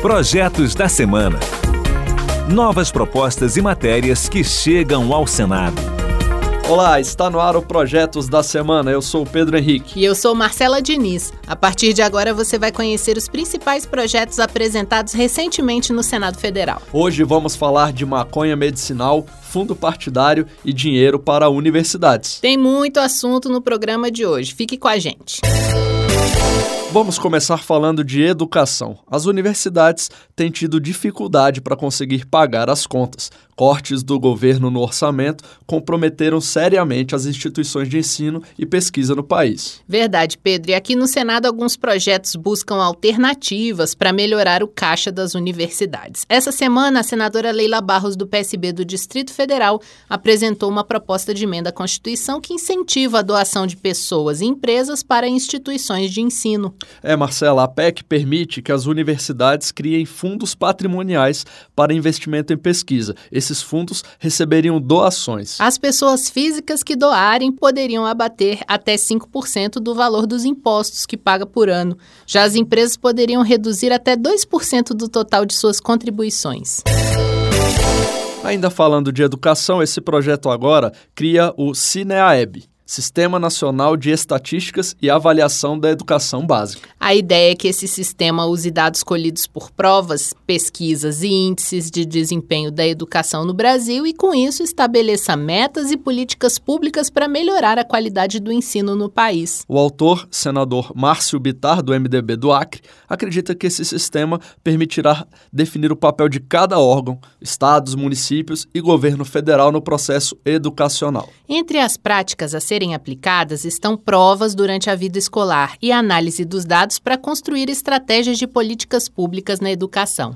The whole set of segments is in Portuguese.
Projetos da Semana. Novas propostas e matérias que chegam ao Senado. Olá, está no ar o Projetos da Semana. Eu sou o Pedro Henrique. E eu sou Marcela Diniz. A partir de agora você vai conhecer os principais projetos apresentados recentemente no Senado Federal. Hoje vamos falar de maconha medicinal, fundo partidário e dinheiro para universidades. Tem muito assunto no programa de hoje. Fique com a gente. Vamos começar falando de educação. As universidades têm tido dificuldade para conseguir pagar as contas. Cortes do governo no orçamento comprometeram seriamente as instituições de ensino e pesquisa no país. Verdade, Pedro. E aqui no Senado, alguns projetos buscam alternativas para melhorar o caixa das universidades. Essa semana, a senadora Leila Barros, do PSB do Distrito Federal, apresentou uma proposta de emenda à Constituição que incentiva a doação de pessoas e empresas para instituições de ensino. Marcela, a PEC permite que as universidades criem fundos patrimoniais para investimento em pesquisa. Esses fundos receberiam doações. As pessoas físicas que doarem poderiam abater até 5% do valor dos impostos que paga por ano. Já as empresas poderiam reduzir até 2% do total de suas contribuições. Ainda falando de educação, esse projeto agora cria o Cineaeb, Sistema Nacional de Estatísticas e Avaliação da Educação Básica. A ideia é que esse sistema use dados colhidos por provas, pesquisas e índices de desempenho da educação no Brasil e, com isso, estabeleça metas e políticas públicas para melhorar a qualidade do ensino no país. O autor, senador Márcio Bittar, do MDB do Acre, acredita que esse sistema permitirá definir o papel de cada órgão, estados, municípios e governo federal no processo educacional. Entre as práticas a serem aplicadas estão provas durante a vida escolar e análise dos dados para construir estratégias de políticas públicas na educação.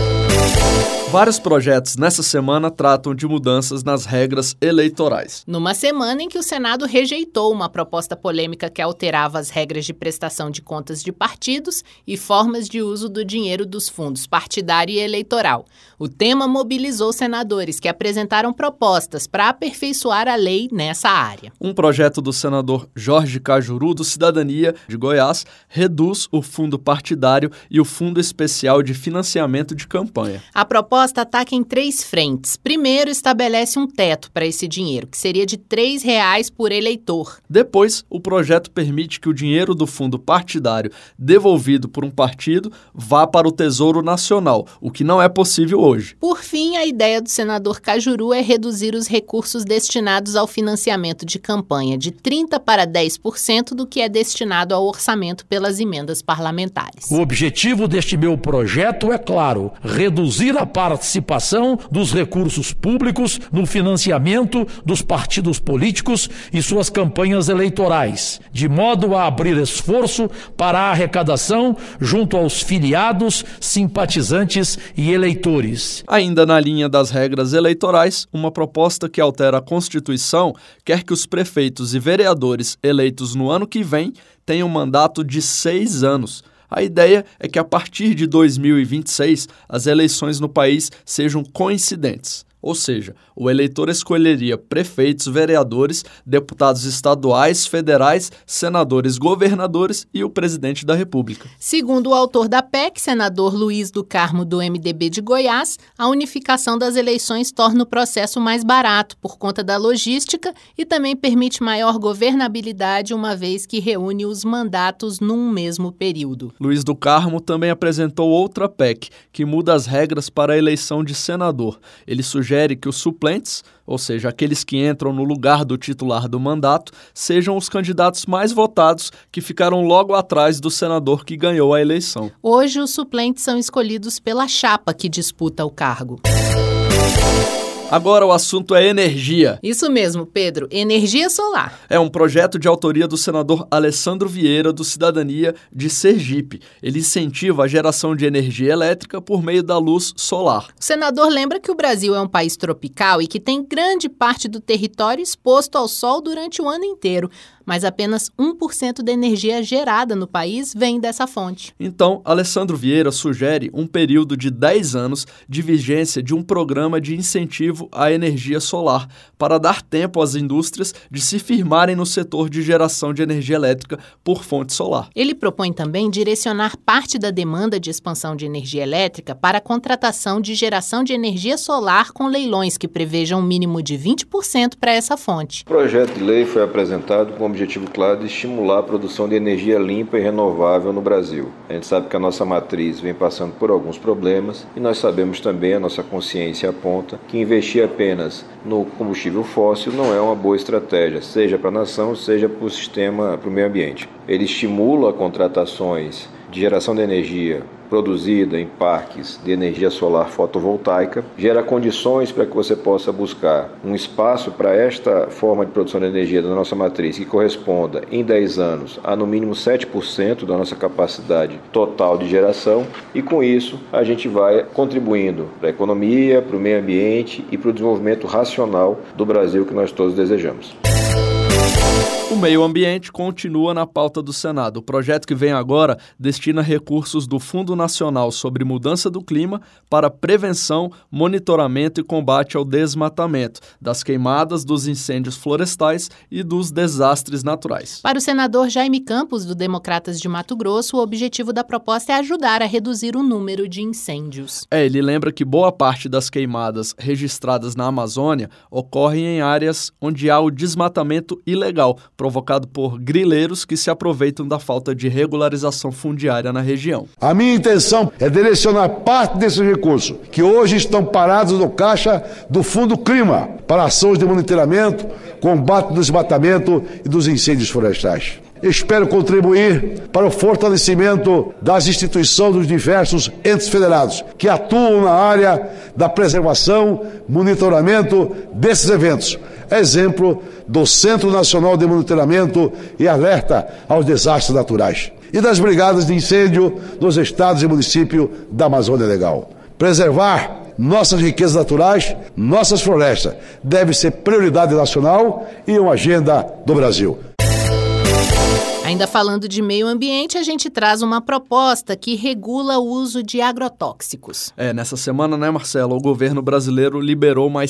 Vários projetos nessa semana tratam de mudanças nas regras eleitorais. Numa semana em que o Senado rejeitou uma proposta polêmica que alterava as regras de prestação de contas de partidos e formas de uso do dinheiro dos fundos partidário e eleitoral. O tema mobilizou senadores que apresentaram propostas para aperfeiçoar a lei nessa área. Um projeto do senador Jorge Cajuru, do Cidadania de Goiás, reduz o fundo partidário e o fundo especial de financiamento de campanha. A proposta ataca em 3 frentes. Primeiro, estabelece um teto para esse dinheiro, que seria de R$ 3 por eleitor. Depois, o projeto permite que o dinheiro do fundo partidário devolvido por um partido vá para o Tesouro Nacional, o que não é possível hoje. Por fim, a ideia do senador Cajuru é reduzir os recursos destinados ao financiamento de campanha de 30% para 10% do que é destinado ao orçamento pelas emendas parlamentares. O objetivo deste meu projeto é claro: reduzir a participação dos recursos públicos no financiamento dos partidos políticos e suas campanhas eleitorais, de modo a abrir esforço para a arrecadação junto aos filiados, simpatizantes e eleitores. Ainda na linha das regras eleitorais, uma proposta que altera a Constituição quer que os prefeitos e vereadores eleitos no ano que vem tenham mandato de 6 anos. A ideia é que a partir de 2026 as eleições no país sejam coincidentes. Ou seja, o eleitor escolheria prefeitos, vereadores, deputados estaduais, federais, senadores, governadores e o presidente da República. Segundo o autor da PEC, senador Luiz do Carmo, do MDB de Goiás, a unificação das eleições torna o processo mais barato por conta da logística e também permite maior governabilidade, uma vez que reúne os mandatos num mesmo período. Luiz do Carmo também apresentou outra PEC, que muda as regras para a eleição de senador. Ele sugere que os suplentes, ou seja, aqueles que entram no lugar do titular do mandato, sejam os candidatos mais votados que ficaram logo atrás do senador que ganhou a eleição. Hoje, os suplentes são escolhidos pela chapa que disputa o cargo. Agora o assunto é energia. Isso mesmo, Pedro, energia solar. É um projeto de autoria do senador Alessandro Vieira, do Cidadania de Sergipe. Ele incentiva a geração de energia elétrica por meio da luz solar. O senador lembra que o Brasil é um país tropical e que tem grande parte do território exposto ao sol durante o ano inteiro. mas apenas 1% da energia gerada no país vem dessa fonte. Então, Alessandro Vieira sugere um período de 10 anos de vigência de um programa de incentivo à energia solar, para dar tempo às indústrias de se firmarem no setor de geração de energia elétrica por fonte solar. Ele propõe também direcionar parte da demanda de expansão de energia elétrica para a contratação de geração de energia solar com leilões que prevejam um mínimo de 20% para essa fonte. O projeto de lei foi apresentado com o objetivo claro de estimular a produção de energia limpa e renovável no Brasil. A gente sabe que a nossa matriz vem passando por alguns problemas e nós sabemos também, a nossa consciência aponta, que investir apenas no combustível fóssil não é uma boa estratégia, seja para a nação, seja para o sistema, para o meio ambiente. Ele estimula contratações de geração de energia produzida em parques de energia solar fotovoltaica, gera condições para que você possa buscar um espaço para esta forma de produção de energia da nossa matriz que corresponda em 10 anos a no mínimo 7% da nossa capacidade total de geração, e com isso a gente vai contribuindo para a economia, para o meio ambiente e para o desenvolvimento racional do Brasil que nós todos desejamos. O meio ambiente continua na pauta do Senado. O projeto que vem agora destina recursos do Fundo Nacional sobre Mudança do Clima para prevenção, monitoramento e combate ao desmatamento, das queimadas, dos incêndios florestais e dos desastres naturais. Para o senador Jaime Campos, do Democratas de Mato Grosso, o objetivo da proposta é ajudar a reduzir o número de incêndios. Ele lembra que boa parte das queimadas registradas na Amazônia ocorrem em áreas onde há o desmatamento ilegal, provocado por grileiros que se aproveitam da falta de regularização fundiária na região. A minha intenção é direcionar parte desses recursos, que hoje estão parados no caixa do Fundo Clima, para ações de monitoramento, combate do desmatamento e dos incêndios florestais. Espero contribuir para o fortalecimento das instituições dos diversos entes federados que atuam na área da preservação, monitoramento desses eventos. Exemplo do Centro Nacional de Monitoramento e Alerta aos Desastres Naturais e das brigadas de incêndio nos estados e municípios da Amazônia Legal. Preservar nossas riquezas naturais, nossas florestas, deve ser prioridade nacional e uma agenda do Brasil. Ainda falando de meio ambiente, a gente traz uma proposta que regula o uso de agrotóxicos. Nessa semana, Marcelo, o governo brasileiro liberou mais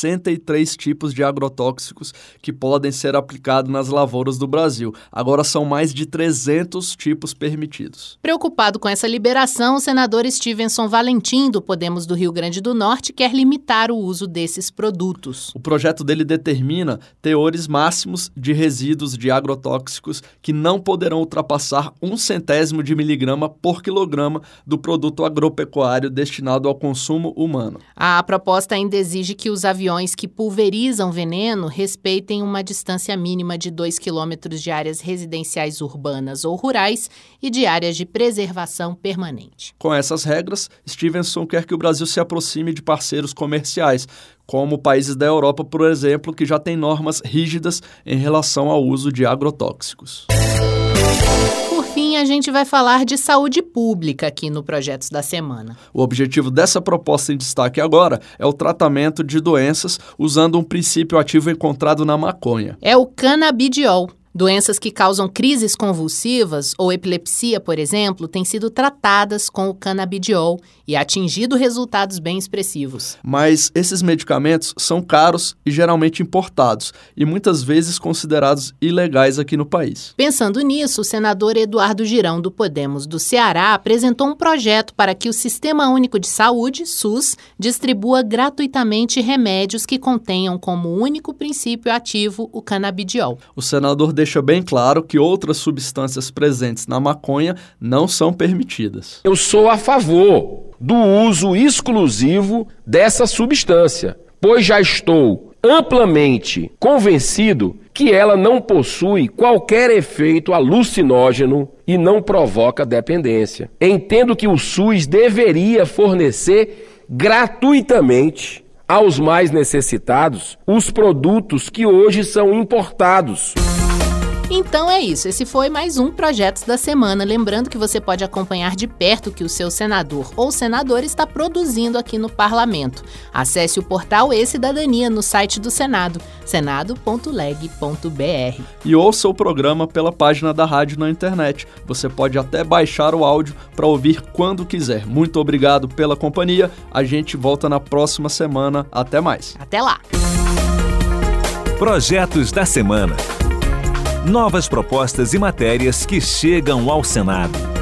63 tipos de agrotóxicos que podem ser aplicados nas lavouras do Brasil. Agora são mais de 300 tipos permitidos. Preocupado com essa liberação, o senador Stevenson Valentim, do Podemos do Rio Grande do Norte, quer limitar o uso desses produtos. O projeto dele determina teores máximos de resíduos de agrotóxicos que não poderão ultrapassar 0,1 de miligrama por quilograma do produto agropecuário destinado ao consumo humano. A proposta ainda exige que os aviões que pulverizam veneno respeitem uma distância mínima de 2 quilômetros de áreas residenciais urbanas ou rurais e de áreas de preservação permanente. Com essas regras, Stevenson quer que o Brasil se aproxime de parceiros comerciais, como países da Europa, por exemplo, que já têm normas rígidas em relação ao uso de agrotóxicos. Por fim, a gente vai falar de saúde pública aqui no Projetos da Semana. O objetivo dessa proposta em destaque agora é o tratamento de doenças usando um princípio ativo encontrado na maconha. É o canabidiol. Doenças que causam crises convulsivas ou epilepsia, por exemplo, têm sido tratadas com o canabidiol e atingido resultados bem expressivos. Mas esses medicamentos são caros e geralmente importados e muitas vezes considerados ilegais aqui no país. Pensando nisso, o senador Eduardo Girão, do Podemos do Ceará, apresentou um projeto para que o Sistema Único de Saúde, SUS, distribua gratuitamente remédios que contenham como único princípio ativo o canabidiol. O senador deixa bem claro que outras substâncias presentes na maconha não são permitidas. Eu sou a favor do uso exclusivo dessa substância, pois já estou amplamente convencido que ela não possui qualquer efeito alucinógeno e não provoca dependência. Entendo que o SUS deveria fornecer gratuitamente aos mais necessitados os produtos que hoje são importados. Então é isso, esse foi mais um Projetos da Semana. Lembrando que você pode acompanhar de perto o que o seu senador ou senadora está produzindo aqui no Parlamento. Acesse o portal E-Cidadania no site do Senado, senado.leg.br. E ouça o programa pela página da rádio na internet. Você pode até baixar o áudio para ouvir quando quiser. Muito obrigado pela companhia. A gente volta na próxima semana. Até mais. Até lá. Projetos da Semana. Novas propostas e matérias que chegam ao Senado.